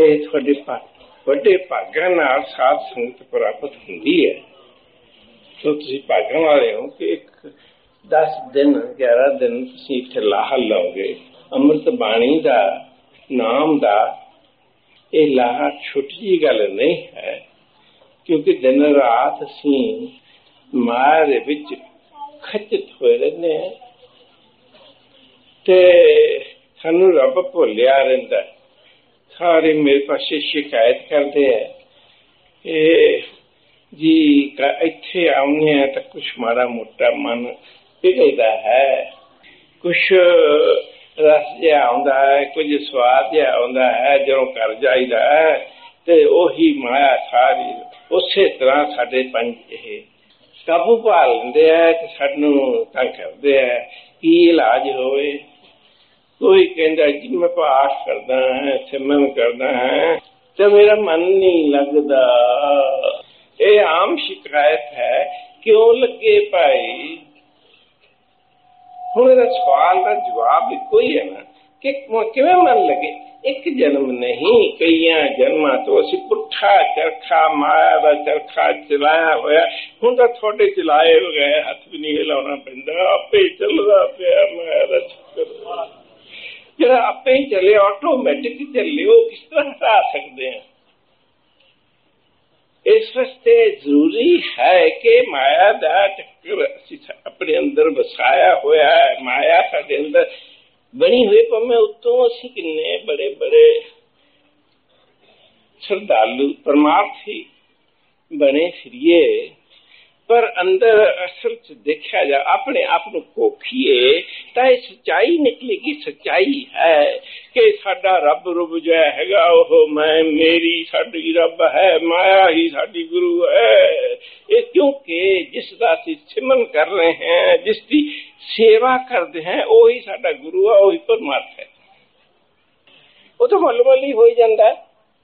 ਇਹ ਤੁਹਾਡੇ ਵੱਡੇ ਭਾਗਾਂ ਨਾਲ ਸਾਧ ਸੰਗਤ ਪ੍ਰਾਪਤ ਹੁੰਦੀ ਹੈ। ਸੋ ਤੁਸੀਂ ਭਾਗਾਂ ਵਾਲੇ ਹੋ ਕਿ 10 ਦਿਨ 11 ਦਿਨ ਤੁਸੀਂ ਇੱਥੇ ਲਾਹਾ ਲਓਗੇ। ਅੰਮ੍ਰਿਤ ਬਾਣੀ ਦਾ ਨਾਮ ਦਾ ਇਹ ਲਾਹਾ ਛੋਟੀ ਜਿਹੀ ਗੱਲ ਨਹੀਂ ਹੈ, ਕਿਉਂਕਿ ਦਿਨ ਰਾਤ ਅਸੀਂ ਮਾਇਆ ਦੇ ਵਿੱਚ ਖਚਿਤ ਹੋਏ ਰਹਿੰਦੇ ਹਾਂ ਤੇ ਸਾਨੂੰ ਰੱਬ ਭੁੱਲਿਆ ਰਹਿੰਦਾ। ਸਾਰੇ ਮੇਰੇ ਪਾਸੇ ਸ਼ਿਕਾਇਤ ਕਰਦੇ ਹੈ ਇਹ ਜੀ ਇੱਥੇ ਆਉਂਦੇ ਆ ਤਾਂ ਕੁਛ ਮਾੜਾ ਮੋਟਾ ਮਨ ਪਿਘਲਦਾ ਹੈ, ਕੁਛ ਰਸ ਜਿਹਾ ਆਉਂਦਾ ਹੈ, ਕੁਝ ਸਵਾਦ ਜਿਹਾ ਆਉਂਦਾ ਹੈ। ਜਦੋਂ ਘਰ ਜਾਈਦਾ ਹੈ ਤੇ ਉਹੀ ਮਾਇਆ ਸਾਰੀ ਉਸੇ ਤਰ੍ਹਾਂ ਸਾਡੇ ਪੰਜ ਇਹ ਕਾਬੂ ਪਾ ਲੈਂਦੇ ਹੈ ਤੇ ਸਾਨੂੰ ਤੰਗ ਕਰਦੇ ਹੈ। ਕੀ ਇਲਾਜ ਹੋਵੇ? ਕੋਈ ਕਹਿੰਦਾ ਜੀ ਮੈਂ ਪਾਠ ਕਰਦਾ ਹਾਂ, ਸਿਮਰਨ ਕਰਦਾ ਹਾਂ ਤੇ ਮੇਰਾ ਮਨ ਨਹੀਂ ਲੱਗਦਾ। ਇਹ ਆਮ ਸ਼ਿਕਾਇਤ ਹੈ। ਕਿਉਂ ਲੱਗੇ ਭਾਈ? ਹੁਣ ਇਹਦਾ ਸਵਾਲ ਦਾ ਜਵਾਬ ਇੱਕੋ ਹੀ ਹੈ ਨਾ ਕਿ ਕਿਵੇਂ ਮਨ ਲੱਗੇ? ਇੱਕ ਜਨਮ ਨਹੀਂ, ਕਈਆਂ ਜਨਮਾਂ ਤੋਂ ਅਸੀਂ ਪੁੱਠਾ ਚਰਖਾ ਮਾਇਆ ਦਾ ਚਰਖਾ ਚਲਾਇਆ ਹੋਇਆ। ਹੁਣ ਤਾਂ ਤੁਹਾਡੇ ਚਲਾਏ ਬਗੈਰ ਹੱਥ ਵੀ ਨਹੀਂ ਹਿਲਾਉਣਾ ਪੈਂਦਾ, ਆਪੇ ਚੱਲਦਾ ਪਿਆ ਮਾਇਆ ਦਾ ਚੱਕਰ। ਜਿਹੜਾ ਆਪੇ ਹੀ ਚੱਲੇ, ਆਟੋਮੈਟਿਕ ਚੱਲੇ, ਉਹ ਕਿਸ ਤਰ੍ਹਾਂ ਹਟਾ ਸਕਦੇ ਹਾਂ? ਇਸ ਵਾਸਤੇ ਜ਼ਰੂਰੀ ਹੈ ਕਿ ਮਾਇਆ ਦਾ ਚੱਕਰ ਅਸੀਂ ਆਪਣੇ ਅੰਦਰ ਵਸਾਇਆ ਹੋਇਆ ਹੈ। ਮਾਇਆ ਸਾਡੇ ਅੰਦਰ ਬਣੀ ਹੋਈ, ਭਾਵੇਂ ਉੱਤੋਂ ਅਸੀਂ ਕਿੰਨੇ ਬੜੇ ਬੜੇ ਸ਼ਰਧਾਲੂ ਪਰਮਾਰਥੀ ਬਣੇ ਫਿਰੀਏ, ਪਰ ਅੰਦਰ ਅਸਲ ਚ ਦੇਖਿਆ ਜਾ ਆਪਣੇ ਆਪ ਨੂੰ ਕੋਖੀਏ ਤਾਂ ਇਹ ਸੱਚਾਈ ਨਿਕਲੇਗੀ। ਸੱਚਾਈ ਹੈ ਕਿ ਸਾਡਾ ਰੱਬ ਰੁੱਬ ਜਿਹਾ ਹੈਗਾ, ਉਹ ਮੈਂ ਮੇਰੀ ਸਾਡੀ ਰੱਬ ਹੈ, ਮਾਇਆ ਹੀ ਸਾਡੀ ਗੁਰੂ ਹੈ। ਇਹ ਕਿਉਂਕਿ ਜਿਸ ਦਾ ਅਸੀਂ ਸਿਮਰਨ ਕਰ ਰਹੇ ਹਾਂ, ਜਿਸ ਦੀ ਸੇਵਾ ਕਰਦੇ ਹਾਂ, ਉਹੀ ਸਾਡਾ ਗੁਰੂ ਹੈ, ਉਹੀ ਪਰਮਾਤਮਾ ਹੈ। ਉਹ ਤਾਂ ਮੱਲ ਹੀ ਹੋ ਜਾਂਦਾ।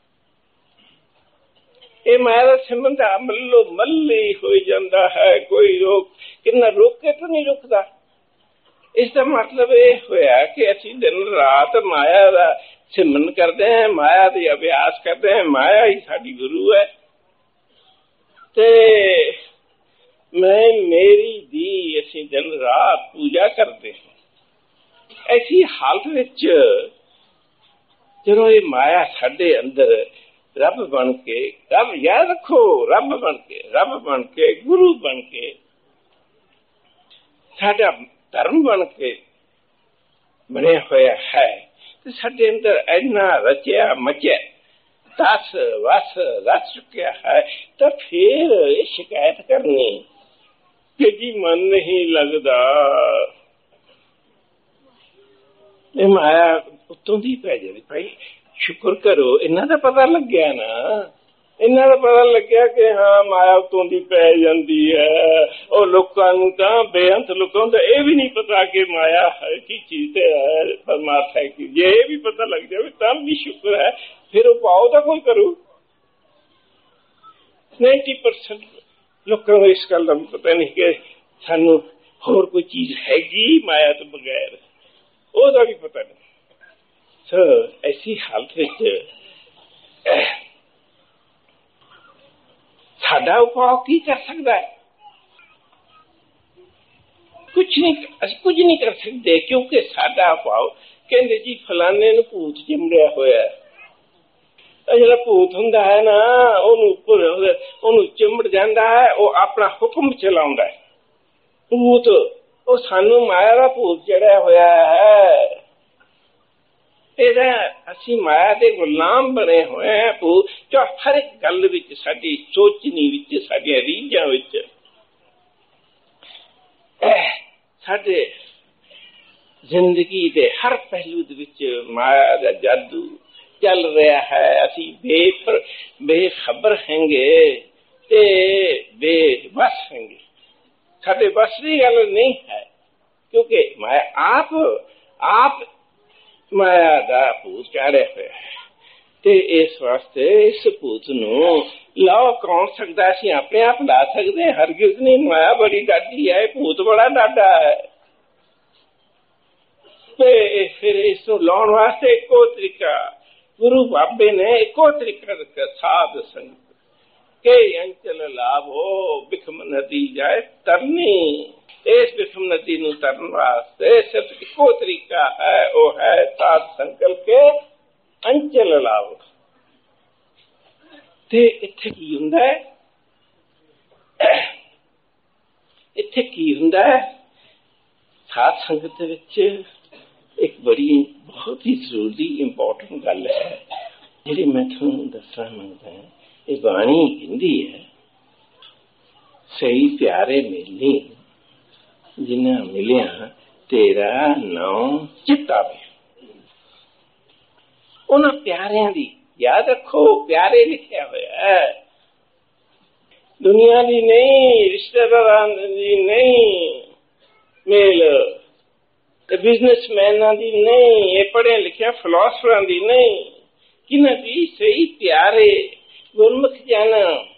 ਇਹ ਮਾਇਆ ਦਾ ਸਿਮਰਨ ਦਾ ਮੱਲੋ ਮੱਲੀ ਹੋ ਜਾਂਦਾ ਹੈ। ਕੋਈ ਕਿੰਨਾ ਰੋਕ ਕੇ ਤਾਂ ਨਹੀਂ ਰੁਕਦਾ। ਇਸ ਦਾ ਮਤਲਬ ਇਹ ਹੋਇਆ ਕਿ ਅਸੀਂ ਦਿਨ ਰਾਤ ਮਾਇਆ ਦਾ ਸਿਮਰਨ ਕਰਦੇ ਹਾਂ, ਮਾਇਆ ਦੇ ਅਭਿਆਸ ਕਰਦੇ ਹਾਂ, ਮਾਇਆ ਹੀ ਸਾਡੀ ਗੁਰੂ ਹੈ ਤੇ ਮੈਂ ਮੇਰੀ ਦੀ ਅਸੀਂ ਦਿਨ ਰਾਤ ਪੂਜਾ ਕਰਦੇ ਹਾਂ। ਐਸੀ ਹਾਲਤ ਵਿੱਚ ਜਦੋਂ ਇਹ ਮਾਇਆ ਸਾਡੇ ਅੰਦਰ ਰੱਬ ਬਣ ਕੇ, ਰੱਬ ਯਾਦ ਰੱਖੋ, ਰੱਬ ਬਣ ਕੇ ਗੁਰੂ ਬਣ ਕੇ ਸਾਡਾ ਧਰਮ ਬਣ ਕੇ ਬਣਿਆ ਹੋਇਆ ਹੈ ਤੇ ਸਾਡੇ ਅੰਦਰ ਇੰਨਾ ਰਚਿਆ ਮਚਿਆ ਦਸ ਵਸ ਰਚ ਚੁੱਕਿਆ ਹੈ, ਤਾਂ ਫਿਰ ਇਹ ਸ਼ਿਕਾਇਤ ਕਰਨੀ ਕਿ ਜੀ ਮਨ ਨਹੀਂ ਲੱਗਦਾ। ਇਹ ਮਾਇਆ ਉੱਤੋਂ ਦੀ ਪੈ ਜਾਂਦੀ। ਭਾਈ ਸ਼ੁਕਰ ਕਰੋ, ਇਹਨਾਂ ਦਾ ਪਤਾ ਲੱਗਿਆ ਨਾ, ਇਹਨਾਂ ਦਾ ਪਤਾ ਲੱਗਿਆ ਕਿ ਹਾਂ ਮਾਇਆ ਉੱਤੋਂ ਦੀ ਪੈ ਜਾਂਦੀ ਹੈ। ਉਹ ਲੋਕਾਂ ਨੂੰ ਤਾਂ ਬੇਅੰਤ ਲੋਕਾਂ ਨੂੰ ਤਾਂ ਇਹ ਵੀ ਨਹੀਂ ਪਤਾ ਕਿ ਮਾਇਆ ਹੈ ਕੀ ਚੀਜ਼ ਹੈ, ਪਰਮਾਤਮਾ ਹੈ ਕੀ। ਜੇ ਇਹ ਵੀ ਪਤਾ ਲੱਗ ਜਾਵੇ ਤਾਂ ਵੀ ਸ਼ੁਕਰ ਹੈ। ਫਿਰ ਉਹ ਪਾਓ ਤਾਂ ਕੋਈ ਕਰੂ। 90% ਲੋਕਾਂ ਨੂੰ ਇਸ ਗੱਲ ਦਾ ਪਤਾ ਨਹੀਂ ਕਿ ਸਾਨੂੰ ਹੋਰ ਕੋਈ ਚੀਜ਼ ਹੈਗੀ ਮਾਇਆ ਤੋਂ ਬਗੈਰ, ਉਹਦਾ ਵੀ ਪਤਾ ਨਹੀਂ। ਸੋ ਐਸੀ ਹਾਲਤ ਵਿੱਚ ਸਾਡਾ ਉਪਾਅ ਕੀ ਕਰ ਸਕਦਾ ਹੈ? ਕੁਝ ਨਹੀਂ ਕਰ ਸਕਦੇ, ਕਿਉਂਕਿ ਸਾਡਾ ਉਪਾਅ ਕਹਿੰਦੇ ਜੀ ਫਲਾਣੇ ਨੂੰ ਭੂਤ ਚਿੰਬੜਿਆ ਹੋਇਆ ਹੈ। ਜਿਹੜਾ ਭੂਤ ਹੁੰਦਾ ਹੈ ਨਾ, ਉਹਨੂੰ ਉੱਪਰ ਉਹਨੂੰ ਚਿੰਬੜ ਜਾਂਦਾ ਹੈ, ਉਹ ਆਪਣਾ ਹੁਕਮ ਚਲਾਉਂਦਾ ਹੈ। ਭੂਤ ਉਹ ਸਾਨੂੰ ਮਾਇਆ ਦਾ ਭੂਤ ਚੜਿਆ ਹੋਇਆ ਹੈ। ਇਹਦਾ ਅਸੀਂ ਮਾਇਆ ਦੇ ਗੁਲਾਮ ਬਣੇ ਹੋਏ ਹਾਂ। ਭੂਤ ਜੋ ਹਰ ਇੱਕ ਗੱਲ ਵਿੱਚ, ਸਾਡੀ ਸੋਚਣੀ ਵਿੱਚ, ਸਾਡੀਆਂ ਰੀਝਾਂ ਵਿੱਚ, ਸਾਡੇ ਜ਼ਿੰਦਗੀ ਦੇ ਹਰ ਪਹਿਲੂ ਦੇ ਵਿੱਚ ਮਾਇਆ ਦਾ ਜਾਦੂ ਚੱਲ ਰਿਹਾ ਹੈ। ਅਸੀਂ ਬੇਖਬਰ ਹੈਂਗੇ ਤੇ ਬੇਵਸ ਹੈਂਗੇ। ਸਾਡੇ ਬਸ ਦੀ ਗੱਲ ਨਹੀਂ ਹੈ, ਕਿਉਂਕਿ ਮਾਇਆ ਆਪ ਮਾਇਆ ਦਾ ਭੂਤ ਚਾੜਿਆ ਹੋਇਆ ਹੈ। ਤੇ ਇਸ ਵਾਸਤੇ ਇਸ ਭੂਤ ਨੂੰ ਲਾਓ ਕੌਣ ਸਕਦਾ? ਅਸੀਂ ਆਪਣੇ ਆਪ ਲਾ ਸਕਦੇ? ਹਰਗਿਜ਼ ਨਹੀਂ। ਮਾਇਆ ਬੜੀ ਡਾਢੀ ਹੈ, ਭੂਤ ਬੜਾ ਡਾਢਾ ਹੈ। ਤੇ ਫਿਰ ਇਸ ਨੂੰ ਲਾਉਣ ਵਾਸਤੇ ਇੱਕੋ ਤਰੀਕਾ गुरु बाबे ने एको तरीका रखा, साध संगत के अंचल लाभो बिखम नदी जाए तरनी। इस बिखम नदी नूं तरन वास्ते सिर्फ एको तरीका है, वो है साध संकल्प के अंचल लाभ। ते इत्थे की हुंदा है, इत्थे की हुंदा है, साध संगत दे विच एक बड़ी बहुत ही जरूरी इंपॉर्टेंट गल है जिहड़ी मैं तुहानूं दसना मंगदा हां। ये बाणी कहंदी है, सही प्यारे मेली जिन्हां मिलिया तेरा नाम चितावे। उन्हां प्यारियां दी याद रखो, प्यारे लिखिया होया है, दुनिया दी नहीं, रिश्तेदारां दी नहीं, मेल बिजनेसमैनां दी नहीं, ये पढ़िया लिखिया फिलोसफरां दी नहीं, किन्हां दी? सही प्यारे गुरमुख जन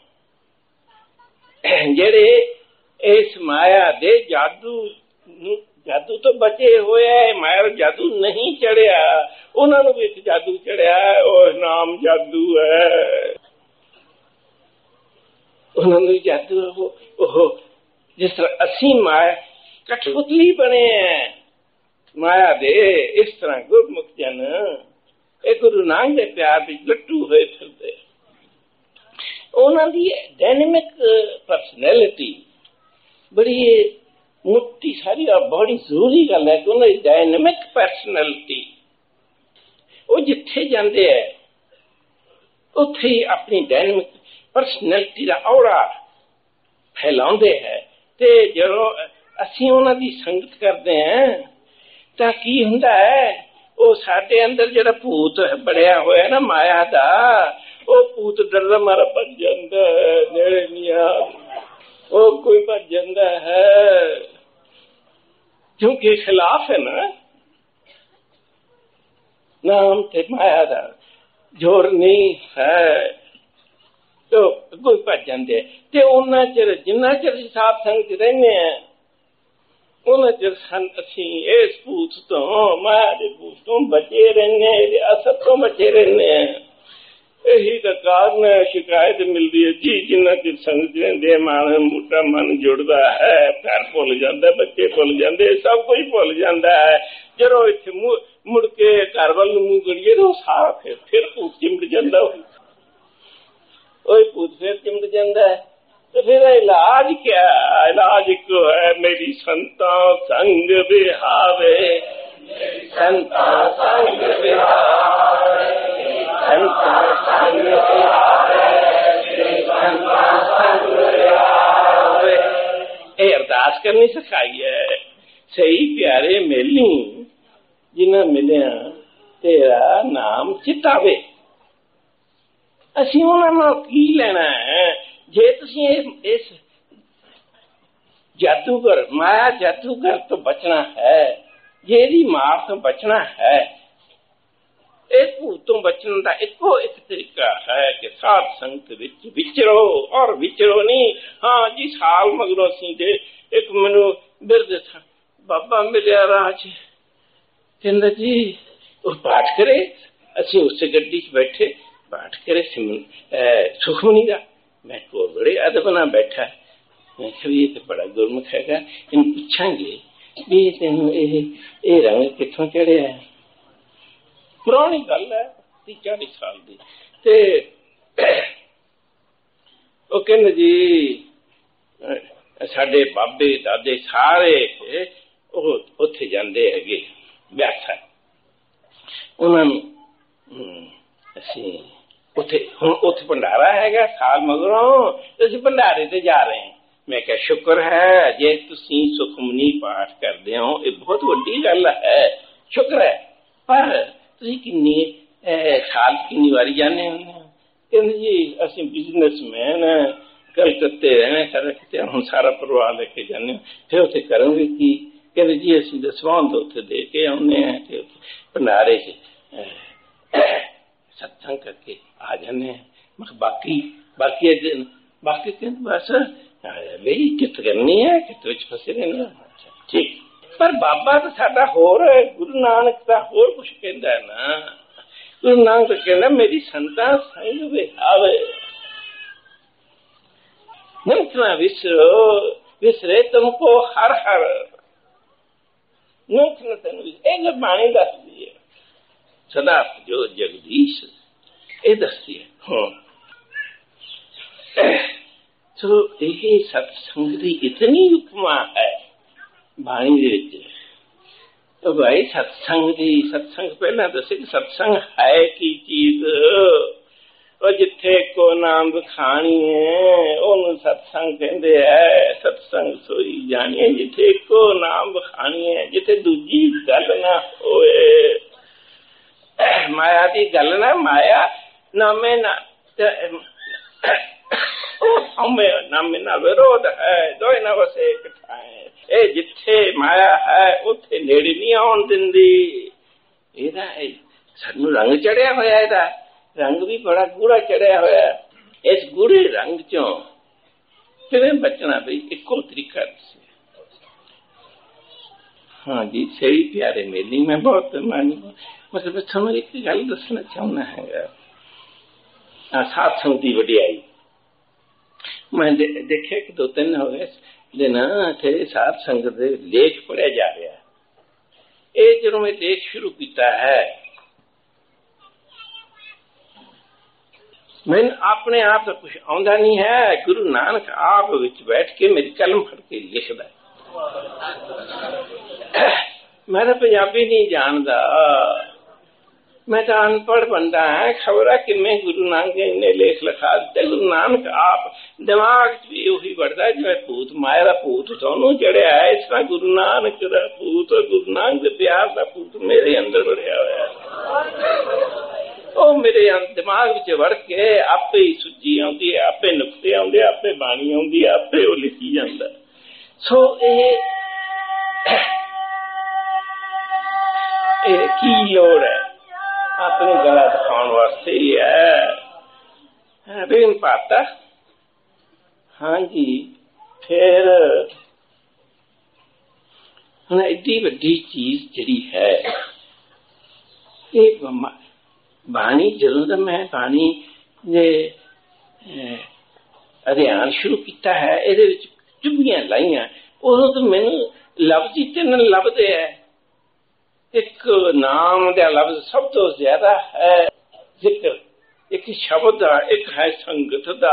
जेड़े इस माया दे जादू तो बचे हुए है। माया जादू नहीं चढ़िया, उन्होंने भी जादू चढ़िया है, और नाम जादू है, उन्होंने जादू है। जिस तरह असी माया कठपुतली बने हैं माया दे, इस तरह गुरमुख जन एक गुरु नानक दे प्यार विच लट्टू होए फिरदे। उन्हां दी डायनेमिक पर्सनैलिटी बड़ी मुक्ति सारी और बड़ी जरूरी गल है कि उन्हां दी डायनेमिक पर्सनैलिटी वो जिथे जाते है उत्थे ही अपनी डायनेमिक पर्सनैलिटी का औड़ा फैलाते हैं। ते जो असीं उन्हां दी संगत करते हैं तो की हुंदा है, वो साडे अंदर जिहड़ा भूत बड़िया होया ना माया दा, वो भूत डरदा मारा भज जांदा है, नेड़े नहीं आ वो कोई भज जांदा है, क्योंकि खिलाफ है ना, नाम ते माया दा जोर नहीं है, तो कोई भज जांदे। ते उन्ना चिर जिन्ना चिर साथ संगत रहने हैं उन्ना चिर असीं इस भूत तो माया दे भूत तो बचे रहने, असर तो बचे रहने। यही तो कारण है शिकायत मिलती है जी, जिन्ना चिर संगत रहंदे मां मोटा मन जुड़ता है, घर भुल जाता, बच्चे भुल जाते, सब कुछ भुल जाता है। जो इत्थे मुड़ के घर वाल मूँह करिए तो साफ है, फिर भूत चिमट जाता, भूत फिर चिमट जाता है। तो फिर इलाज क्या? इलाज को है मेरी संता संग बिहावे, संता संग बिहावे, संता संग बिहावे, संता संग बिहावे। ये अरदास करनी सिखाई है। सही प्यारे मेली जिन्हां मिलिया तेरा नाम चितावे। असीं उन्हां नाल की लेना है? जे तुसीं इस जादूगर माया जादूगर तो बचना है, जेदी मार तो बचना है, इस भूत तो बचने का इको एक तरीका है कि साध संगत विच विचरो, और विचरो नहीं। हाँ जी, साल मगरों सी दे एक मैनू बिरद था बाबा मिलिया राज कहंदा जी वो पाठ करे, असीं उस गड्डी च बैठे पाठ करे सुखमनी का। मैं को बड़े अदब नाल बैठा, मैं कहा ये तो बड़ा गुरमुख हैगा, इन पूछांगे भी तेन ये रंग कितों चढ़िया है। पुरानी गल है 30-40 साल की। ते वो कहंदे जी साडे बाबे दादे सारे उत्थे जांदे हैगे ब्यासा, उन्होंने असीं उत्थे भंडारा हैगा साल मगरों, असीं भंडारे ते जा रहे हैं। मैं क्या शुक्र है जे तुसीं सुखमनी पाठ करदे हो, ये बहुत वड्डी गल है, शुक्र है। पर तुसीं किन्नी साल किन्नी वारी जाने हो? कहंदे जी असीं बिजनेसमैन कलकत्ते रहने सारा किते, हुण सारा परिवार लेके जाने, फिर उत्थे करोगे की? कहंदे जी असीं दसवां तो उत्थे दे के आउने हैं ते भंडारे च सत्संग करके आ जाने हैं। बाकी कहते बस बई कित करनी है, कित फसे रहने ठीक। पर बाबा तो साडा होर, गुरु नानक का होर कुछ कहंदा है ना, गुरु नानक कहना मेरी संतान संग विहावे, मनख ना विसरो विसरे तुमको हर हर, मनख न तेन एक बाणी दसदी है सदा जो जगदीश, ये दसदी है। हाँ तो यही सत्संग की इतनी उपमा है बाणी दे विच। तो भाई सत्संग की, सत्संग पहला दसे कि सत्संग है की चीज, और जिथे को नाम बखानी है ओनू सत्संग कहते है। सत्संग सोई जानिए जिथे को नाम बखानी है, जिथे दूजी गल ना होए, माया की गल ना, माया नामे ना नामे ना विरोध है, दोए ना वसे एक ठाए। ए जिथे माया है उथे नेड़े नहीं आउण दिंदी। ਇਹਦਾ ਸਾਨੂੰ रंग चढ़िया होया, ਇਹਦਾ रंग भी बड़ा गूढ़ा चढ़िया होया। इस गूढ़े रंग चों किवें बचना बई इको तरीका दसे। हाँ जी सही प्यारे मेली, मैं बहुत मतलब थोड़ा एक गल दसना चाहना है। साध संगत की वडियाई मैं देखे कि 2-3 हो गए दिन थे साध संगत दे लेख पढ़िया जा रहा। ये जो मैं लेख शुरू किया है, मैंने अपने आप तो कुछ आंदा नहीं है, गुरु नानक आप विच बैठ के मेरी कलम फड़ के लिखदा है। मैं तो पंजाबी नहीं जानदा, मैं तो अनपढ़ बंदा है। खबर है कि मैं गुरु नानक ने लेख लिखा दिते। गुरु नानक आप दिमाग च भी उही बढ़ता है जिवें भूत माया का भूत सोनू चढ़िया है, इस तरह गुरु नानक का भूत, गुरु नानक के प्यार का भूत मेरे अंदर बढ़िया होया। ਉਹ ਮੇਰੇ दिमाग ਵਿੱਚ ਵੜ ਕੇ ਆਪੇ ਹੀ ਸੁੱਜੀ ਆਉਂਦੀ ਹੈ, ਆਪੇ ਨੁਕਤੇ ਆਉਂਦੇ, ਆਪੇ ਬਾਣੀ ਆਉਂਦੀ ਹੈ, ਆਪੇ ਉਹ ਲਿਖੀ ਜਾਂਦਾ। ਸੋ ਇਹ ਕੀ ਲੋੜ ਹੈ अपनी गला दिखाने वास्ते ही है बेन पाता। हाँ जी फिर हुण एडी वड्डी चीज जिहड़ी है ये बाणी, जदों दा मैं बाणी दे अध्ययन शुरू किया है, इहदे विच चुभीआं लाईआं, उदों तो मैनूं लफ्ज ही 3 लभदे है। एक नाम का लफ्ज सब तो ज्यादा है जिक्र, एक शब्द एक है संगत दा।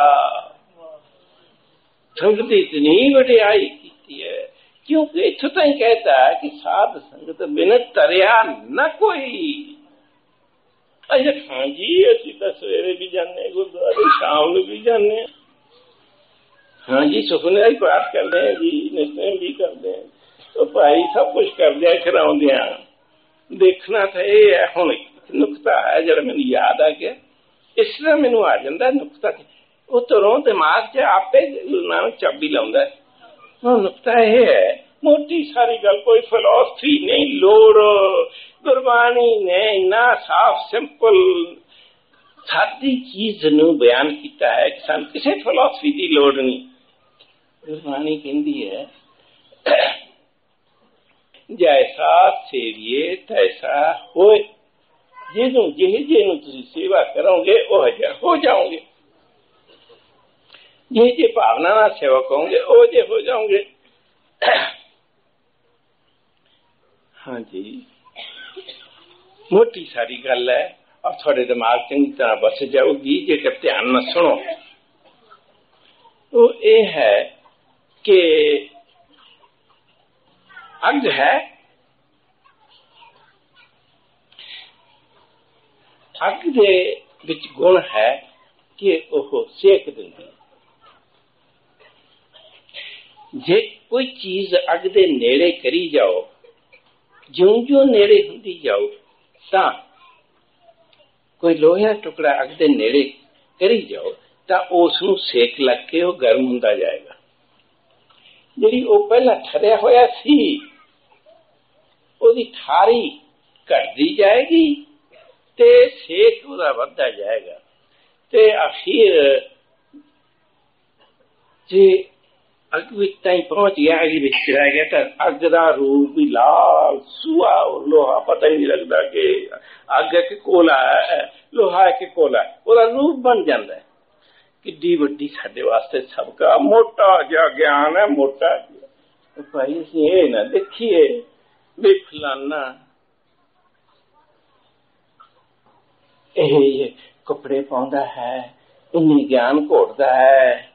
संगत इतनी वडियाई की है क्योंकि इत्थों ताईं कहता है कि साध संगत बिन तरिया न कोई। अच्छा हाँ जी असीं तां सवेरे भी जाने गुरुद्वारे, शाम को भी जाने, हाँ जी सुखने का पाठ करते हैं जी, नित्नेम भी करते हैं, तो भाई सब कुछ करदे कराउंदे आ। देखना तो यह है हुण नुकता है जो मैंने याद आ गया, इस तरह मैनू आ जाता नुकता, उतरों दिमाग च आपे गुरु नानक चाबी लाउंदा है। हुण नुकता यह है, मोटी सारी गल, कोई फिलोसफी नहीं लोड़, गुरबाणी ने इन्ना साफ सिंपल सादी चीज नू बयान किया है कि सानू किसी फिलोसफी की लोड़ नहीं। गुरबाणी कहती है जैसा सेविए तैसा होए, जिहनूं जिहे तुसीं सेवा करोगे वो हो जाओगे, जे भावना नाल सेवा करोगे वो जे हो जाओगे। हाँ जी मोटी सारी गल है और थोड़े दिमाग चंगी तरह बस जाऊगी जेकर ध्यान न सुनो। तो ये है कि अग है, अग दे विच गुण है कि वह सेक देंदी। जे कोई चीज अग दे नेड़े करी जाओ, ज्यों ज्यों नेड़े हुंदी जाओ, तां कोई लोहे टुकड़ा अग दे नेड़े करी जाओ तां उसनूं सेक लग के वो गर्म हुंदा जाएगा। जिहड़ी वो पहला ठरिया होया सी ਉਹਦੀ ਠਾਰੀ घटती जाएगी ते सेक ਉਹਦਾ ਵੱਧਦਾ जाएगा ते आखिर जे ਅੱਗ ਵਿੱਚ ਤਾਈਂ ਪਹੁੰਚ ਗਿਆ, ਅੱਗ ਵਿੱਚ ਰਹਿ ਗਿਆ ਤਾਂ ਅੱਗ ਦਾ ਰੂਪ ਵੀ ਲਾਲ ਸੂਆ ਲੋਹਾ, ਪਤਾ ਹੀ ਨਹੀਂ ਲੱਗਦਾ ਕਿ ਅੱਗ ਹੈ ਕਿ ਕੋਲਾ ਹੈ, ਲੋਹਾ ਹੈ ਕਿ ਕੋਲਾ ਹੈ, ਉਹਦਾ ਰੂਪ ਬਣ ਜਾਂਦਾ ਹੈ। ਕਿੱਡੀ ਵੱਡੀ ਸਾਡੇ ਵਾਸਤੇ ਸਬਕਾ, ਮੋਟਾ ਜਿਹਾ ਗਿਆਨ ਹੈ, ਮੋਟਾ ਜਿਹਾ। ਭਾਈ ਅਸੀਂ ਇਹ ਨਾ ਦੇਖੀਏ ਵੀ ਫਲਾਨਾ ਇਹ ਕੱਪੜੇ ਪਾਉਂਦਾ ਹੈ, ਇੰਨੇ ਗਿਆਨ ਘੋਟਦਾ ਹੈ,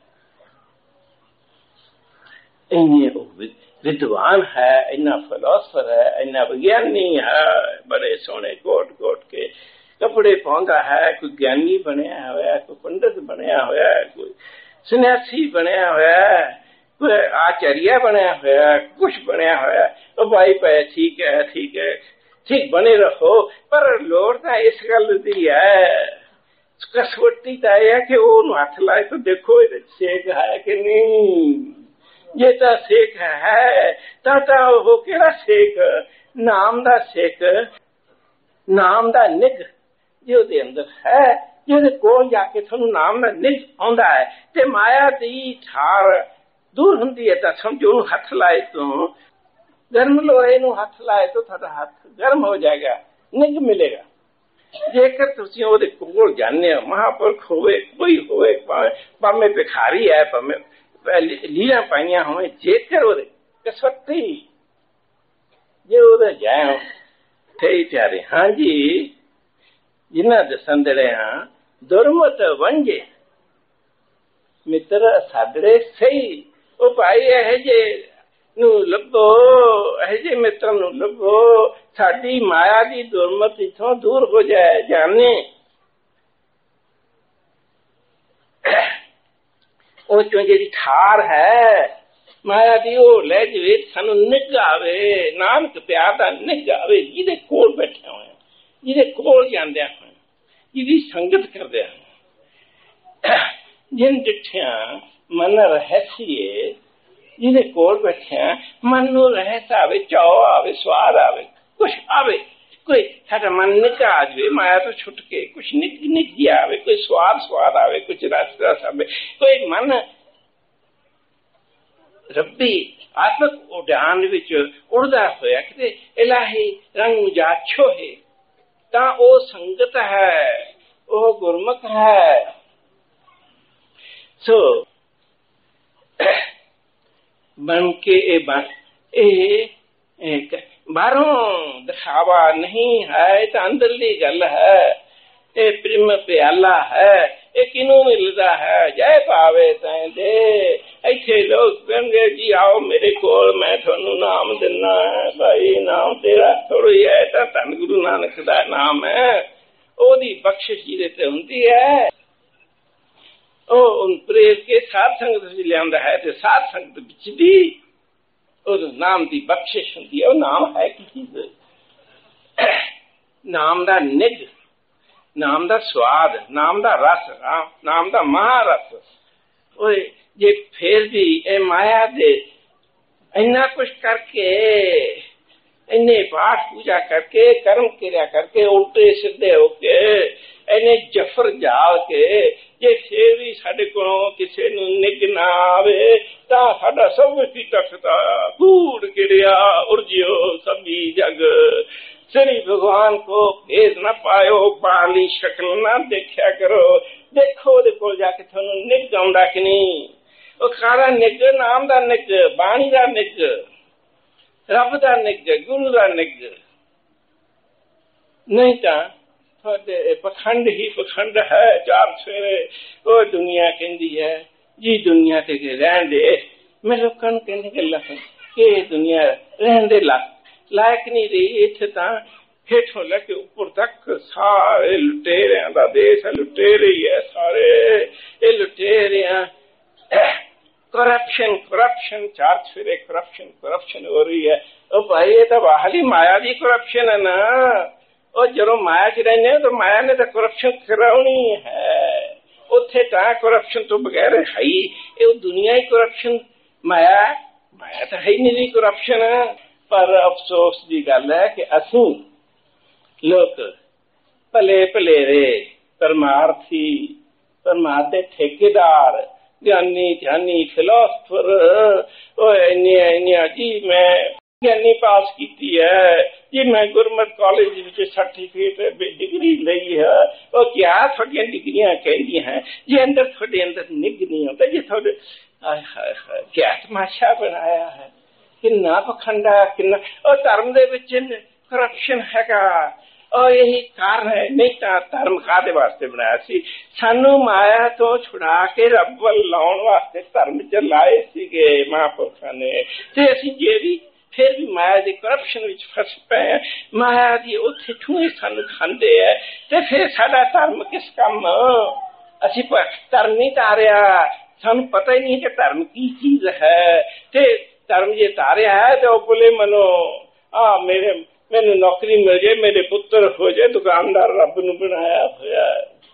ਇੰਨੇ ਵਿਦਵਾਨ ਹੈ, ਇੰਨਾ ਫਿਲਾਸਫਰ ਹੈ, ਇੰਨਾ ਵਿਗਿਆਨੀ ਹੈ, ਬੜੇ ਸੋਹਣੇ ਕੋਟ ਕੇ ਕੱਪੜੇ ਪਾਉਂਦਾ ਹੈ। ਕੋਈ ਗਿਆਨੀ ਬਣਿਆ ਹੋਇਆ, ਕੋਈ ਪੰਡਿਤ ਬਣਿਆ ਹੋਇਆ, ਕੋਈ ਸੰਨਿਆਸੀ ਬਣਿਆ ਹੋਇਆ, ਕੋਈ ਆਚਾਰੀਆ ਬਣਿਆ ਹੋਇਆ, ਕੁਛ ਬਣਿਆ ਹੋਇਆ। ਉਹ ਭਾਈ ਪਏ ਠੀਕ ਹੈ, ਠੀਕ ਹੈ, ਠੀਕ ਬਣੇ ਰਹੋ, ਪਰ ਲੋੜ ਤਾਂ ਇਸ ਗੱਲ ਦੀ ਹੈ, ਕਸਵੱਟੀ ਤਾਂ ਇਹ ਹੈ ਕਿ ਉਹਨੂੰ ਹੱਥ ਲਾਏ ਤਾਂ ਦੇਖੋ ਇਹਦੇ ਸੇਕ ਹੈ ਕਿ ਨਹੀਂ। ਜੇ ਤਾਂ ਸੇਕ ਹੈ ਤਾਂ ਉਹ ਕਿਹੜਾ ਸੇਕ? ਨਾਮ ਦਾ ਸੇਕ, ਨਾਮ ਦਾ ਨਿੱਘ ਜੇ ਉਹਦੇ ਅੰਦਰ ਹੈ, ਜੇ ਉਹਦੇ ਕੋਲ ਜਾ ਕੇ ਤੁਹਾਨੂੰ ਨਾਮ ਦਾ ਨਿੱਘ ਆਉਂਦਾ ਹੈ ਤੇ ਮਾਇਆ ਦੀ ਠਾਰ ਦੂਰ ਹੁੰਦੀ ਹੈ, ਤਾਂ ਸਮਝੋ ਉਹਨੂੰ ਹੱਥ ਲਾਏ ਤੋਂ ਗਰਮ ਲੋਹੇ ਨੂੰ ਹੱਥ ਲਾਏ ਤੋਂ ਤੁਹਾਡਾ ਹੱਥ ਗਰਮ ਹੋ ਜਾਏਗਾ, ਨਿੱਘ ਮਿਲੇਗਾ। ਜੇਕਰ ਤੁਸੀਂ ਉਹਦੇ ਕੋਲ ਜਾਂਦੇ ਹੋ, ਮਹਾਂਪੁਰਖ ਹੋਵੇ, ਕੋਈ ਹੋਵੇ, ਭਾਵੇਂ ਭਿਖਾਰੀ ਹੈ, ਭਾਵੇਂ ਲੀਲਾਂ ਪਾਈਆਂ ਹੋਵੇ, ਜੇਕਰ ਉਹਦੇ ਕਸਵੱਟੀ ਜੇ ਉਹਦੇ ਜਾਏ ਸਹੀ ਪਿਆਰੇ। ਹਾਂਜੀ, ਜਿਨ੍ਹਾਂ ਦੇ ਸੰਦੜੇ ਹਾਂ ਦੁਰਮਤ ਵੰਝੇ ਮਿੱਤਰ ਸਾਦੜੇ ਸਹੀ। ਉਹ ਭਾਈ ਇਹੋ ਜਿਹੇ ਨੂੰ ਲੱਭੋ, ਇਹੋ ਜਿਹੇ ਮਿੱਤਰ ਨੂੰ ਲੱਭੋ, ਸਾਡੀ ਮਾਇਆ ਦੀ ਦੁਰਮਤ ਇਥੋਂ ਦੂਰ ਹੋ ਜਾਏ। ਜਾਣੇ ਉਹ ਚੋਂ ਜਿਹੜੀ ਠਾਰ ਹੈ ਮਾਇਆ ਦੀ, ਉਹ ਲੈ ਜਾਵੇ, ਸਾਨੂੰ ਨਿੱਘ ਆਵੇ, ਨਾਨਕ ਪਿਆਰ ਦਾ ਨਿੱਘ ਆਵੇ। ਜਿਹਦੇ ਕੋਲ ਬੈਠੇ ਹੋਏ, ਜਿਹਦੇ ਕੋਲ ਜਾਂਦਿਆਂ ਹੋਏ, ਜਿਹਦੀ ਸੰਗਤ ਕਰਦੇ ਹਨ, ਜਿਨ ਡਿੱਠਿਆਂ ਮਨ ਰਹਸੀਏ, ਜਿਹਦੇ ਕੋਲ ਬੈਠਿਆ ਮਨ ਨੂੰ ਰਹਿਸ ਆਵੇ, ਚਾਅ ਆਵੇ, ਸਵਾਦ ਆਵੇ, ਕੁਛ ਆਵੇ, ਕੋਈ ਸਾਡਾ ਮਨ ਨਿੱਘਾ ਆ ਜਾਵੇ, ਮਾਇਆ ਤੋਂ ਛੁੱਟ ਕੇ ਕੁਛ ਨਿੱਘ ਆਵੇ, ਕੋਈ ਸਵਾਦ ਆਵੇ, ਕੁਛ ਰਸ ਆਵੇ, ਕੋਈ ਮਨ ਰੱਬੀ ਆਤਮਕ ਉਡਾਨ ਵਿੱਚ ਉੜਦਾ ਹੋਇਆ ਕਿਤੇ ਇਲਾਹੀ ਰੰਗ ਜਾ ਛੋਹੇ, ਤਾਂ ਉਹ ਸੰਗਤ ਹੈ, ਉਹ ਗੁਰਮੁਖ ਹੈ। ਸੋ ਬਣ ਕੇ ਇਹ ਬਾਹਰੋਂ ਦਿਖਾਵਾ ਨਹੀਂ ਹੈ, ਤਾਂ ਅੰਦਰਲੀ ਗੱਲ ਹੈ। ਇਹ ਪ੍ਰੇਮ ਪਿਆਲਾ ਹੈ, ਇਹ ਕਿਨੂੰ ਮਿਲਦਾ ਹੈ? ਜੈ ਪਾਵੇ ਤੈਂ ਦੇ। ਇੱਥੇ ਲੋਕ ਕਹਿੰਦੇ ਜੀ ਆਓ ਮੇਰੇ ਕੋਲ, ਮੈਂ ਤੁਹਾਨੂੰ ਨਾਮ ਦਿੰਨਾ ਹੈ। ਭਾਈ ਨਾਮ ਤੇਰਾ ਥੋੜ੍ਹੀ ਹੈ, ਤਾਂ ਧੰਨ ਗੁਰੂ ਨਾਨਕ ਦਾ ਨਾਮ ਹੈ, ਉਹਦੀ ਬਖਸ਼ਿਸ਼ ਜਿਹਦੇ ਤੇ ਹੁੰਦੀ ਹੈ। ਉਹ ਪ੍ਰੇਰ ਕੇ ਸਾਧ ਸੰਗਤ ਵਿੱਚ ਲਿਆਉਂਦਾ ਹੈ, ਤੇ ਸਾਧ ਸੰਗਤ ਵਿੱਚ ਦੀ ਉਹ ਨਾਮ ਦੀ ਬਖਸ਼ਿਸ਼ ਹੁੰਦੀ ਹੈ। ਉਹ ਨਾਮ ਹੈ ਕੀ ਚੀਜ਼? ਨਾਮ ਦਾ ਨਿੱਘ, ਨਾਮ ਦਾ ਸਵਾਦ, ਨਾਮ ਦਾ ਰਸ, ਨਾਮ ਦਾ ਮਹਾਰਸ। ਉਹ ਜੇ ਫੇਰ ਵੀ ਇਹ ਮਾਇਆ ਦੇ ਇੰਨਾ ਕੁਛ ਕਰਕੇ, ਇੰਨੇ ਪਾਠ ਪੂਜਾ ਕਰਕੇ, ਕਰਮ ਕਿਰਿਆ ਕਰਕੇ, ਉਲਟੇ ਸਿੱਧੇ ਹੋ ਕੇ, ਇੰਨੇ ਜਫਰ ਜਾਲ ਕੇ, ਜੇ ਫੇਰ ਵੀ ਸਾਡੇ ਕੋਲੋਂ ਕਿਸੇ ਨੂੰ ਨਿੱਘ ਨਾ ਆਵੇ, ਤਾਂ ਸਾਡਾ ਸਭ ਕੀ ਤਖਤਾ ਕੂੜ ਕਿਰਿਆ ਉਰਜਿਓ ਸਭੀ ਜਗ। श्री भगवान को भेज न पायो, बाली शक्ल ना देखा करो। देखो ਉਹਦੇ ਕੋਲ ਜਾ ਕੇ ਤੁਹਾਨੂੰ ਨਿੱਘ ਆਉਂਦਾ ਕਿ ਨਹੀਂ? ਉਹ ਖਾਰਾ ਨਿੱਘ, ਨਾਮ ਦਾ ਨਿੱਘ, ਬਾਣੀ ਦਾ ਨਿੱਘ, ਰੱਬ ਦਾ ਨਿੱਘ, ਗੁਰੂ ਦਾ ਨਿੱਘ। ਨਹੀਂ ਤਾਂ ਤੁਹਾਡੇ ਪਖੰਡ ਹੀ ਪਖੰਡ ਹੈ। ਚਾਰ ਸਵੇਰੇ ਉਹ ਦੁਨੀਆ ਕਹਿੰਦੀ ਹੈ ਜੀ ਦੁਨੀਆ ਤੇ ਰਹਿਣ ਦੇ। ਮੈਂ ਲੋਕਾਂ ਨੂੰ ਕਹਿੰਦੀ ਗੱਲਾਂ ਕਿ ਦੁਨੀਆ ਰਹਿਣ ਦੇ ਲਾਇਕ ਨਹੀਂ ਰਹੀ। ਇੱਥੇ ਤਾਂ ਹੇਠੋਂ ਲੈ ਕੇ ਉੱਪਰ ਤੱਕ ਸਾਰੇ ਲੁਟੇਰਿਆਂ ਦਾ ਦੇਸ਼ ਹੈ, ਲੁਟੇਰੇ ਹੀ ਹੈ ਸਾਰੇ। ਇਹ ਲੁਟੇਰਿਆਂ ਕਰਪਸ਼ਨ ਚਾਰ ਸਵੇਰੇ ਕਰਪਸ਼ਨ ਹੋ ਰਹੀ ਹੈ। ਉਹ ਭਾਈ ਇਹ ਤਾਂ ਬਾਹਲੀ ਮਾਇਆ ਦੀ ਕਰਪਸ਼ਨ ਹੈ ਨਾ। ਉਹ ਜਦੋਂ ਮਾਇਆ ਚ ਰਹਿੰਦੇ ਤਾਂ ਮਾਇਆ ਨੇ ਤਾਂ ਕਰਪਸ਼ਨ ਕਰਾਉਣੀ ਹੈ। ਉੱਥੇ ਤਾਂ ਕਰਪਸ਼ਨ ਤੋਂ ਬਗੈਰ ਹੈ ਹੀ ਇਹ ਦੁਨੀਆ ਹੀ ਕਰਪਸ਼ਨ। ਮਾਇਆ ਤਾਂ ਹੈ ਹੀ ਨਹੀਂ ਕਰਪਸ਼ਨ। ਪਰ ਅਫਸੋਸ ਦੀ ਗੱਲ ਹੈ ਕਿ ਅਸੀਂ ਲੋਕ ਭਲੇ ਭਲੇਰੇ ਪਰਮਾਰਥੀ, ਪਰਮਾਰਥ ਦੇ ਠੇਕੇਦਾਰ, ਗਿਆਨੀ ਧਿਆਨੀ ਫਿਲਾਸਫਰ ਇੰਨੀਆਂ ਜੀ ਮੈਂ ਗਿਆਨੀ ਪਾਸ ਕੀਤੀ ਹੈ ਜੀ, ਮੈਂ ਗੁਰਮਤ ਕਾਲਜ ਵਿੱਚ ਸਰਟੀਫਿਕੇਟ ਡਿਗਰੀ ਲਈ ਹੈ। ਉਹ ਕਿਆ ਤੁਹਾਡੀਆਂ ਡਿਗਰੀਆਂ ਕਹਿੰਦੀਆਂ ਹੈ ਜੇ ਅੰਦਰ ਤੁਹਾਡੇ ਅੰਦਰ ਨਿੱਘ ਨਹੀਂ ਆਉਂਦਾ, ਜੇ ਤੁਹਾਡੇ ਕਿਆ ਤਮਾਸ਼ਾ ਬਣਾਇਆ ਹੈ, ਕਿੰਨਾ ਪਖੰਡਾ, ਕਿੰਨਾ ਉਹ ਧਰਮ ਦੇ ਵਿੱਚ ਕਰਪਸ਼ਨ ਹੈਗਾ। ਉਹ ਇਹੀ ਕਾਰਨ ਹੈ, ਨਹੀਂ ਤਾਂ ਧਰਮ ਕਾਹਦੇ ਵਾਸਤੇ ਬਣਾਇਆ ਸੀ? ਸਾਨੂੰ ਮਾਇਆ ਤੋਂ ਛੁਡਾ ਕੇ ਰੱਬ ਵੱਲ ਲਾਉਣ ਵਾਸਤੇ ਧਰਮ ਚ ਲਾਏ ਸੀਗੇ ਮਹਾਂਪੁਰਖਾਂ ਨੇ, ਤੇ ਅਸੀਂ ਜੇ ਵੀ ਫਿਰ ਵੀ ਮਾਇਆ ਦੀ ਕਰਪਸ਼ਨ ਵਿੱਚ ਫਸ ਪਏ, ਮਾਇਆ ਦੀ ਉੱਥੇ ਠੂਏ ਸਾਨੂੰ ਖਾਂਦੇ ਹੈ, ਤੇ ਫਿਰ ਸਾਡਾ ਧਰਮ ਕਿਸ ਕੰਮ? ਅਸੀਂ ਧਰਮ ਨਹੀਂ ਤਾਰਿਆ, ਸਾਨੂੰ ਪਤਾ ਹੀ ਨਹੀਂ ਕਿ ਧਰਮ ਕੀ ਚੀਜ਼ ਹੈ। ਤੇ ਧਰਮ ਜੇ ਤਾਰਿਆ ਹੈ ਤੇ ਉਹ ਬੋਲੇ ਮਨੋ ਮੈਨੂੰ ਨੌਕਰੀ ਮਿਲ ਜਾਏ, ਮੇਰੇ ਪੁੱਤਰ ਹੋ ਜਾਏ, ਦੁਕਾਨਦਾਰ ਰੱਬ ਨੂੰ ਬਣਾਇਆ ਹੋਇਆ।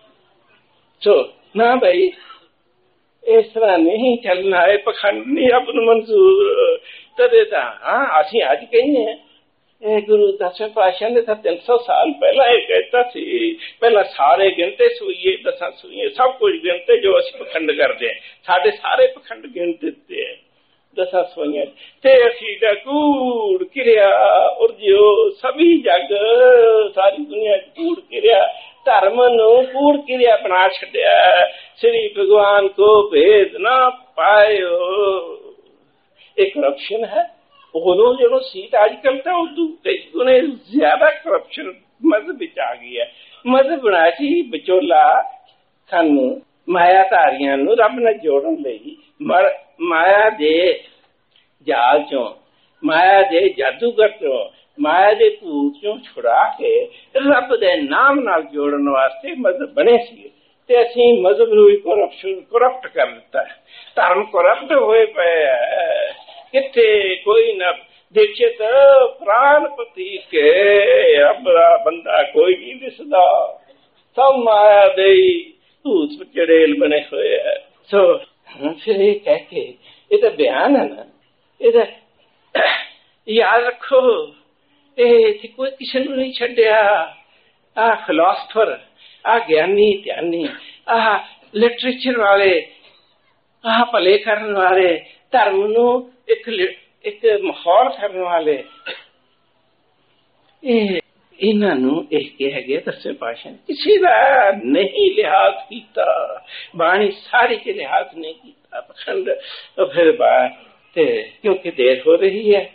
ਸੋ ਨਾ ਭਾਈ, ਇਸ ਤਰ੍ਹਾਂ ਨਹੀਂ ਚੱਲਣਾ, ਇਹ ਪਖੰਡ ਨਹੀਂ ਰੱਬ ਨੂੰ ਮਨਜ਼ੂਰ। ਤਦੇ ਤਾਂ ਅਸੀਂ ਅੱਜ ਕਹਿੰਦੇ ਹਾਂ, ਇਹ ਗੁਰੂ ਦਸਵੇਂ ਪਾਤਸ਼ਾਹ ਨੇ ਤਾਂ 300 ਸਾਲ ਪਹਿਲਾਂ ਇਹ ਕਹਿਤਾ ਸੀ। ਪਹਿਲਾਂ ਸਾਰੇ ਗਿਣਤੇ ਸੂਈਏ, 10 ਸੂਈਏ, ਸਭ ਕੁਝ ਗਿਣਤੇ ਜੋ ਅਸੀਂ ਪਖੰਡ ਕਰਦੇ ਹਾਂ। ਸਾਡੇ ਸਾਰੇ ਪਖੰਡ ਗਿਣ ਦਿੱਤੇ ਹੈ 10 ਸੂਈਆਂ, ਤੇ ਅਸੀਂ ਦਾ ਕੂੜ ਕਿਰਿਆ ਉਰਜਿਓ ਸਭੀ ਜਗ, ਸਾਰੀ ਦੁਨੀਆ ਚ ਕੂੜ ਕਿਰਿਆ, ਧਰਮ ਨੂੰ ਕੂੜ ਕਿਰਿਆ ਬਣਾ ਛੱਡਿਆ। ਸ੍ਰੀ ਭਗਵਾਨ ਕੋ ਭੇਦ ਨਾ ਪਾਇਓ, ਇਹ ਕਰਪਸ਼ਨ ਹੈ। ਉਦੋਂ ਜਦੋਂ ਸੀ ਤਾਂ ਅੱਜ ਕੱਲ੍ਹ ਤਾਂ ਉਦੋਂ ਕਈ ਗੁਣੇ ਜ਼ਿਆਦਾ ਕਰਪਸ਼ਨ ਮਜ਼ਹਬ ਵਿੱਚ ਆ ਗਈ ਹੈ। ਮਜ਼ਹਬ ਬਣਾਇਆ ਸੀ ਵਿਚੋਲਾ ਸਾਨੂੰ ਮਾਇਆਧਾਰੀਆਂ ਨੂੰ ਰੱਬ ਨਾਲ ਜੋੜਨ ਲਈ, ਮਾਇਆ ਦੇ ਜਾਲ ਚੋਂ, ਮਾਇਆ ਦੇ ਜਾਦੂਗਰ ਚੋਂ, ਮਾਇਆ ਦੇ ਭੂਤ ਚੋਂ ਛੁਡਾ ਕੇ ਰੱਬ ਦੇ ਨਾਮ ਨਾਲ ਜੋੜਨ ਵਾਸਤੇ ਮਜ਼ਹਬ ਬਣੇ ਸੀ। ਤੇ ਅਸੀਂ ਮਜ਼ਹਬ ਨੂੰ ਕਰਪਟ ਕਰ ਦਿੱਤਾ, ਧਰਮ ਕਰਪਟ ਹੋਏ ਪਏ ਹੈ। ਕਿੱਥੇ ਕੋਈ ਨਾ ਦੇਖੇ ਤਾਂ ਪ੍ਰਾਨ ਪ੍ਰਤੀਕ ਰੱਬ ਦਾ ਬੰਦਾ ਕੋਈ ਨਹੀਂ ਦਿਸਦਾ, ਸਭ ਮਾਇਆ ਦੇ ਭੂਤ ਚੜੇਲ ਬਣੇ ਹੋਏ ਹੈ। ਸੋ ਫਿਰ ਇਹ ਕਹਿ ਕੇ, ਇਹ ਤਾਂ ਬਿਆਨ ਹੈ ਨਾ, ਇਹਦਾ ਯਾਦ ਰੱਖੋ, ਇਹ ਕੋਈ ਕਿਸੇ ਨੂੰ ਨਹੀਂ ਛੱਡਿਆ। ਆਹ ਫਿਲਾਸਫਰ, ਆਹ ਗਿਆਨੀ ਧਿਆਨੀ, ਆਹ ਲਿਟਰੇਚਰ ਵਾਲੇ, ਆਹ ਭਲੇ ਕਰਨ ਵਾਲੇ, ਧਰਮ ਨੂੰ ਇੱਕ ਮਾਹੌਲ ਕਰਨ ਵਾਲੇ, ਇਹਨਾਂ ਨੂੰ ਇਹ ਕਿਹਾ ਗਿਆ ਦਸਵੇਂ ਪਾਤਸ਼ਾਹ ਨੇ ਕਿਸੇ ਦਾ ਨਹੀਂ ਲਿਹਾਜ਼ ਕੀਤਾ, ਬਾਣੀ ਸਾਰੀ ਚ ਲਿਹਾਜ਼ ਨਹੀਂ ਕੀਤਾ ਪਖੰਡ। ਫਿਰ ਬਾਹਰ ਤੇ ਕਿਉਂਕਿ ਦੇਰ ਹੋ ਰਹੀ ਹੈ,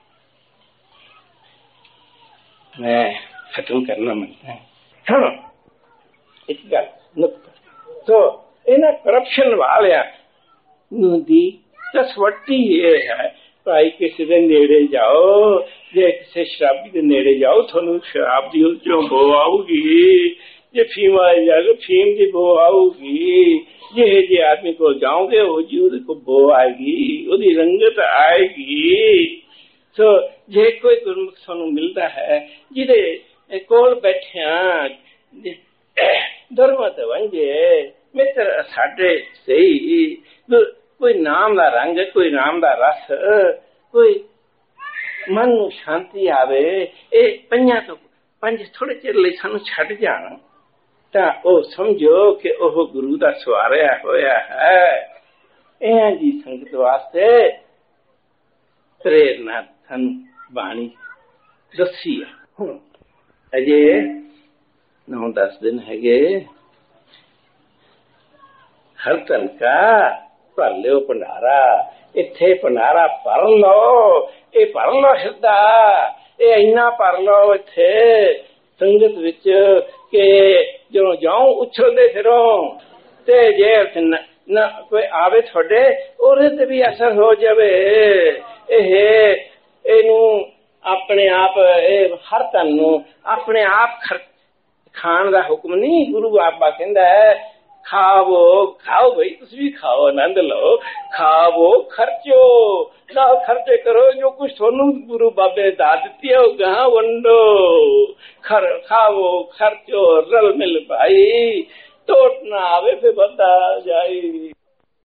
ਮੈਂ ਖਤਮ ਕਰਨਾ ਮੰਗਦਾ ਹਾਂ। ਇੱਕ ਗੱਲ ਨੁਕਤਾ, ਸੋ ਇਹਨਾਂ ਕਰਪਸ਼ਨ ਵਾਲਿਆਂ ਦੀ ਤਸਵੱਟੀ ਇਹ ਹੈ, ਭਾਈ ਕਿਸੇ ਦੇ ਨੇੜੇ ਜਾਓ, ਜੇ ਕਿਸੇ ਸ਼ਰਾਬੀ ਦੇ ਨੇੜੇ ਜਾਓ ਤੁਹਾਨੂੰ ਸ਼ਰਾਬ ਦੀ ਉਲਝੋਂ ਬੋ ਆਊਗੀ, ਜੇ ਫੀਮ ਆਏ ਜਾਓ ਫੀਮ ਦੀ ਬੋ ਆਊਗੀ, ਜੇ ਆਦਮੀ ਕੋਲ ਜਾਓਗੇ ਉਹ ਜੀ ਉਹਦੇ ਕੋਲ ਬੋ ਆਏਗੀ, ਉਹਦੀ ਰੰਗਤ ਆਏਗੀ। ਸੋ ਜੇ ਕੋਈ ਗੁਰਮੁਖ ਸਾਨੂੰ ਮਿਲਦਾ ਹੈ ਜਿਹਦੇ ਕੋਲ ਬੈਠਿਆ ਦੁਰਮਤ ਵੰਝੇ ਮਿੱਤਰ ਸਾਡੇ ਸਹੀ, ਕੋਈ ਨਾਮ ਦਾ ਰੰਗ, ਕੋਈ ਨਾਮ ਦਾ ਰਸ, ਕੋਈ ਮਨ ਨੂੰ ਸ਼ਾਂਤੀ ਆਵੇ, ਇਹ ਪੰਜਾਂ ਤੋਂ ਪੰਜ ਥੋੜੇ ਚਿਰ ਲਈ ਸਾਨੂੰ ਛੱਡ ਜਾਣ ਤਾਂ ਉਹ ਸਮਝੋ ਕਿ ਉਹ ਗੁਰੂ ਦਾ ਸਵਾਰਿਆ ਹੋਇਆ ਹੈ। ਇਹ ਜੀ ਸੰਗਤ ਵਾਸਤੇ ਪ੍ਰੇਰਨਾ ਸਾਨੂੰ ਬਾਣੀ ਦੱਸੀ ਹੈ। ਹੁਣ ਅਜੇ 9-10 ਦਿਨ ਹੈਗੇ, ਹਰ ਤਨਕਾ ਭਰ ਲਿਓ ਭੰਡਾਰਾ, ਇੱਥੇ ਭੰਡਾਰਾ ਭਰ ਲਓ, ਇਹ ਭਰ ਲਓ ਹਿਰਦਾ, ਇਹ ਇੰਨਾ ਭਰ ਲਓ ਇੱਥੇ ਸੰਗਤ ਵਿੱਚ ਕਿ ਜਦੋਂ ਜਾਓ ਉਛਲਦੇ ਫਿਰੋ, ਤੇ ਜੇ ਨਾ ਕੋਈ ਆਵੇ ਤੁਹਾਡੇ ਉਹਦੇ ਤੇ ਵੀ ਅਸਰ ਹੋ ਜਾਵੇ। ਇਹਨੂੰ ਆਪਣੇ ਆਪ, ਇਹ ਹਰ ਤਨ ਨੂੰ ਆਪਣੇ ਆਪ ਖਾਣ ਦਾ ਹੁਕਮ ਨਹੀਂ, ਗੁਰੂ ਬਾਬਾ ਕਹਿੰਦਾ ਹੈ ਖਾਓ ਬਈ, ਤੁਸੀਂ ਵੀ ਖਾਓ, ਆਨੰਦ ਲਓ, ਖਾਵੋ ਖਰਚੋ ਨਾ ਖਰਚੇ ਕਰੋ, ਜੋ ਕੁਛ ਤੁਹਾਨੂੰ ਗੁਰੂ ਬਾਬੇ ਨੇ ਦਾਤ ਦਿੱਤੀ ਹੈ ਉਹ ਗਾਂ ਵੰਡੋ, ਖਾਵੋ ਖਰਚੋ ਰਲ ਮਿਲ ਭਾਈ, ਟੋਟ ਨਾ ਆਵੇ ਫਿਰ ਵੱਧਦਾ ਜਾਏ।